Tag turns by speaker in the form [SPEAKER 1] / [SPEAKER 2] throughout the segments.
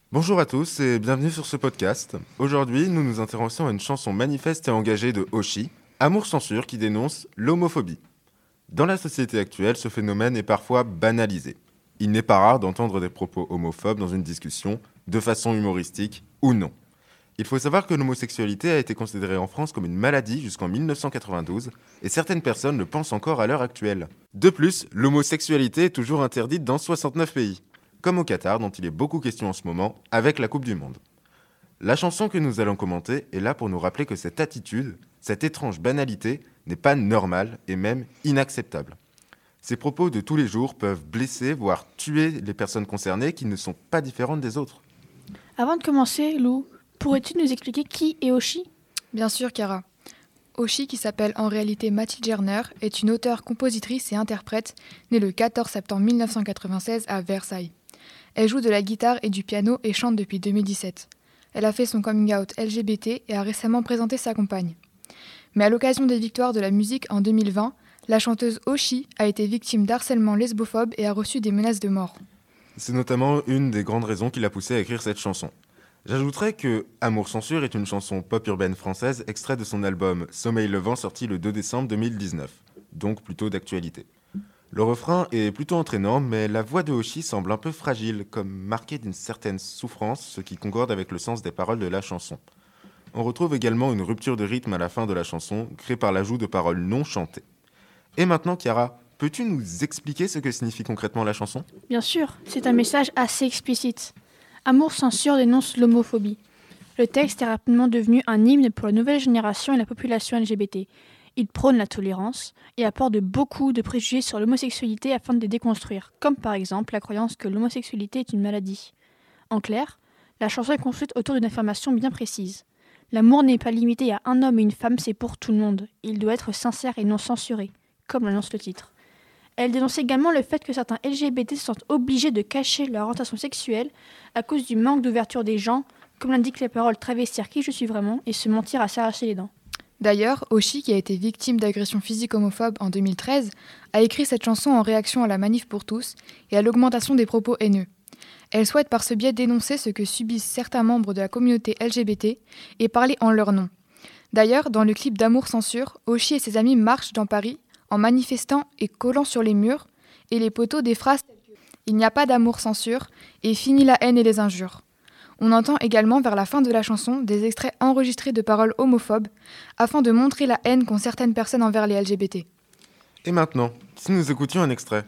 [SPEAKER 1] Bonjour à tous et bienvenue sur ce podcast. Aujourd'hui, nous nous intéressons à une chanson manifeste et engagée de Hoshi, Amour Censure, qui dénonce l'homophobie. Dans la société actuelle, ce phénomène est parfois banalisé. Il n'est pas rare d'entendre des propos homophobes dans une discussion, de façon humoristique ou non. Il faut savoir que l'homosexualité a été considérée en France comme une maladie jusqu'en 1992, et certaines personnes le pensent encore à l'heure actuelle. De plus, l'homosexualité est toujours interdite dans 69 pays, comme au Qatar dont il est beaucoup question en ce moment avec la Coupe du Monde. La chanson que nous allons commenter est là pour nous rappeler que cette attitude, cette étrange banalité, n'est pas normale et même inacceptable. Ces propos de tous les jours peuvent blesser, voire tuer les personnes concernées qui ne sont pas différentes des autres.
[SPEAKER 2] Avant de commencer, Lou, pourrais-tu nous expliquer qui est Hoshi ?
[SPEAKER 3] Bien sûr, Cara. Hoshi, qui s'appelle en réalité Mathilde Gerner, est une auteure, compositrice et interprète née le 14 septembre 1996 à Versailles. Elle joue de la guitare et du piano et chante depuis 2017. Elle a fait son coming out LGBT et a récemment présenté sa compagne. Mais à l'occasion des victoires de la musique en 2020, la chanteuse Hoshi a été victime d'harcèlement lesbophobe et a reçu des menaces de mort.
[SPEAKER 1] C'est notamment une des grandes raisons qui l'a poussée à écrire cette chanson. J'ajouterais que Amour Censure est une chanson pop urbaine française extrait de son album Sommeil Levant sorti le 2 décembre 2019, donc plutôt d'actualité. Le refrain est plutôt entraînant, mais la voix de Hoshi semble un peu fragile, comme marquée d'une certaine souffrance, ce qui concorde avec le sens des paroles de la chanson. On retrouve également une rupture de rythme à la fin de la chanson, créée par l'ajout de paroles non chantées. Et maintenant, Chiara, peux-tu nous expliquer ce que signifie concrètement la chanson ?
[SPEAKER 2] Bien sûr, c'est un message assez explicite. Amour Censure dénonce l'homophobie. Le texte est rapidement devenu un hymne pour la nouvelle génération et la population LGBT. Il prône la tolérance et apporte beaucoup de préjugés sur l'homosexualité afin de les déconstruire, comme par exemple la croyance que l'homosexualité est une maladie. En clair, la chanson est construite autour d'une affirmation bien précise. L'amour n'est pas limité à un homme et une femme, c'est pour tout le monde. Il doit être sincère et non censuré, comme l'annonce le titre. Elle dénonce également le fait que certains LGBT se sentent obligés de cacher leur orientation sexuelle à cause du manque d'ouverture des gens, comme l'indiquent les paroles travestir qui je suis vraiment et se mentir à s'arracher les dents.
[SPEAKER 3] D'ailleurs, Hoshi, qui a été victime d'agressions physiques homophobes en 2013, a écrit cette chanson en réaction à la manif pour tous et à l'augmentation des propos haineux. Elle souhaite par ce biais dénoncer ce que subissent certains membres de la communauté LGBT et parler en leur nom. D'ailleurs, dans le clip d'Amour Censure, Hoshi et ses amis marchent dans Paris en manifestant et collant sur les murs et les poteaux des phrases telles que « Il n'y a pas d'amour censure » et « Fini la haine et les injures ». On entend également vers la fin de la chanson des extraits enregistrés de paroles homophobes afin de montrer la haine qu'ont certaines personnes envers les LGBT.
[SPEAKER 1] Et maintenant, si nous écoutions un extrait.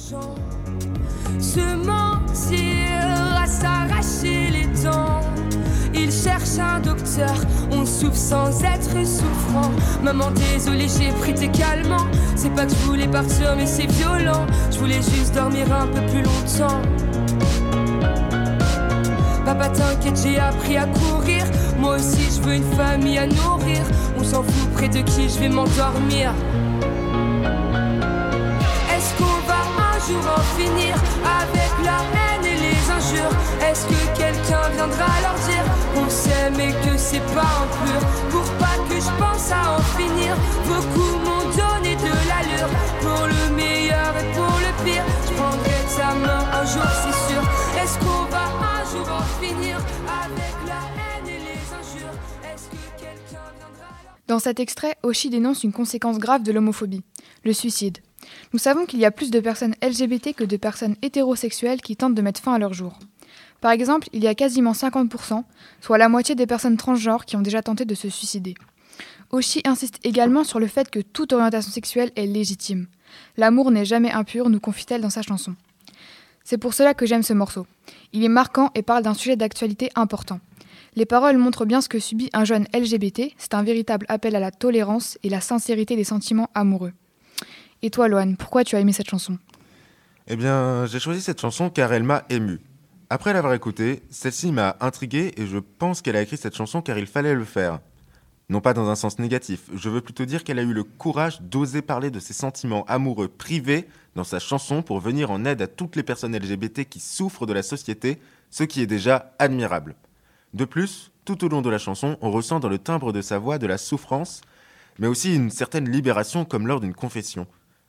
[SPEAKER 4] Se mentir à s'arracher les dents. Il cherche un docteur, on souffre sans être souffrant. Maman désolée j'ai pris tes calmants. C'est pas que je voulais partir mais c'est violent. Je voulais juste dormir un peu plus longtemps. Papa t'inquiète j'ai appris à courir. Moi aussi je veux une famille à nourrir. On s'en fout près de qui je vais m'endormir. Est-ce qu'on va un jour en finir avec la haine et les injures? Est-ce que quelqu'un viendra leur dire qu'on s'aime et que c'est pas un pur? Pour pas que je pense à en finir, beaucoup m'ont donné de l'allure. Pour le meilleur et pour le pire, je prendrai ta main un jour c'est sûr. Est-ce qu'on va un jour en finir avec la haine et les injures? Est-ce que quelqu'un viendra leur...
[SPEAKER 3] Dans cet extrait, Hoshi dénonce une conséquence grave de l'homophobie, le suicide. Nous savons qu'il y a plus de personnes LGBT que de personnes hétérosexuelles qui tentent de mettre fin à leur jour. Par exemple, il y a quasiment 50%, soit la moitié des personnes transgenres qui ont déjà tenté de se suicider. Hoshi insiste également sur le fait que toute orientation sexuelle est légitime. L'amour n'est jamais impur, nous confie-t-elle dans sa chanson. C'est pour cela que j'aime ce morceau. Il est marquant et parle d'un sujet d'actualité important. Les paroles montrent bien ce que subit un jeune LGBT, c'est un véritable appel à la tolérance et la sincérité des sentiments amoureux. Et toi, Loane, pourquoi tu as aimé cette chanson ?
[SPEAKER 1] Eh bien, j'ai choisi cette chanson car elle m'a ému. Après l'avoir écoutée, celle-ci m'a intrigué et je pense qu'elle a écrit cette chanson car il fallait le faire. Non pas dans un sens négatif, je veux plutôt dire qu'elle a eu le courage d'oser parler de ses sentiments amoureux privés dans sa chanson pour venir en aide à toutes les personnes LGBT qui souffrent de la société, ce qui est déjà admirable. De plus, tout au long de la chanson, on ressent dans le timbre de sa voix de la souffrance, mais aussi une certaine libération comme lors d'une confession.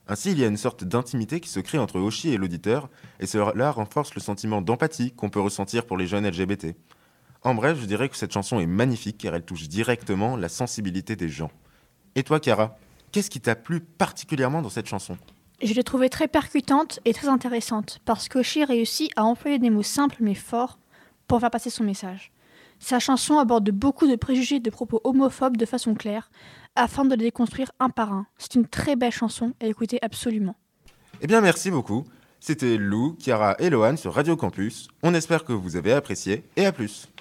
[SPEAKER 1] Ainsi, il y a une sorte d'intimité qui se crée entre Oshi et l'auditeur, et cela renforce le sentiment d'empathie qu'on peut ressentir pour les jeunes LGBT. En bref, je dirais que cette chanson est magnifique car elle touche directement la sensibilité des gens. Et toi, Chiara, qu'est-ce qui t'a plu particulièrement dans cette chanson ?
[SPEAKER 2] Je l'ai trouvée très percutante et très intéressante parce qu'Oshi réussit à employer des mots simples mais forts pour faire passer son message. Sa chanson aborde beaucoup de préjugés et de propos homophobes de façon claire afin de les déconstruire un par un. C'est une très belle chanson à écouter absolument.
[SPEAKER 1] Eh bien, merci beaucoup. C'était Lou, Chiara et Lohan sur Radio Campus. On espère que vous avez apprécié et à plus.